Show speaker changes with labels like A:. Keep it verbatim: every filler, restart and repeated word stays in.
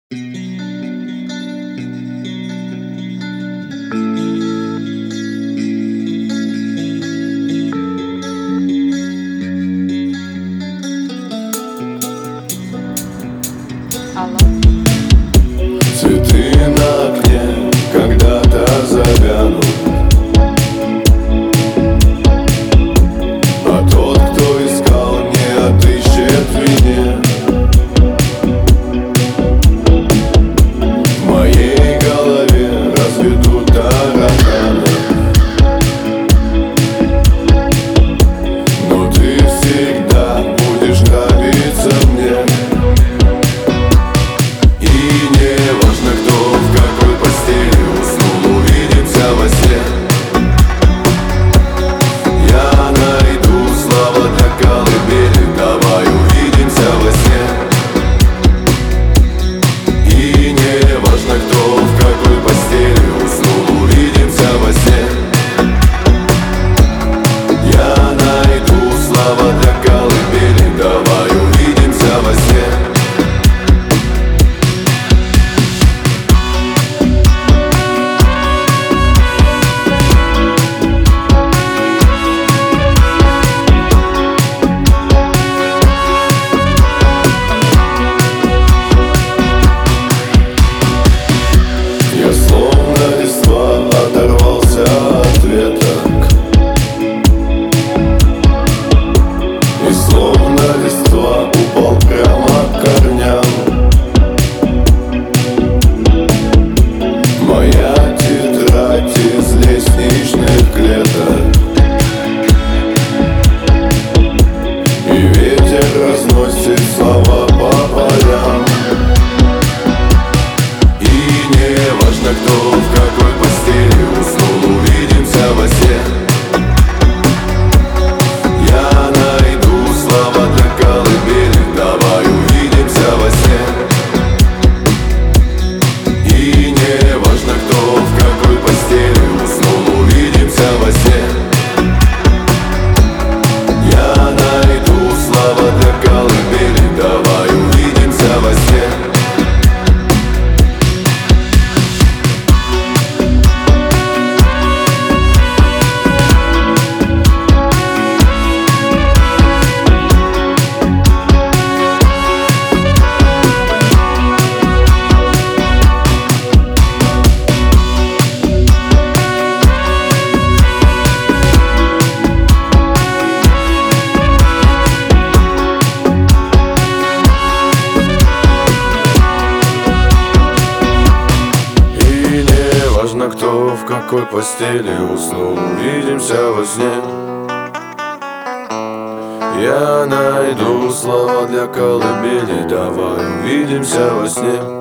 A: Алло.
B: Цветы на окне когда-то завянут, а тот, кто искал, не отыщет в вине. В моей голове разведут тараканы, но ты всегда будешь нравиться мне. Оторвался от веток и словно листва упал прямо к корням. Моя тетрадь из лестничных клеток, и ветер разносит слова по полям. И не важно, кто в какой постели уснул, увидимся во сне. Я найду слова для колыбели, давай увидимся во сне. И не важно, кто в какой постели уснул, увидимся во сне. Я найду слова для колыбели, давай увидимся во сне. Кто в какой постели уснул, увидимся во сне. Я найду слова для колыбели, давай увидимся во сне.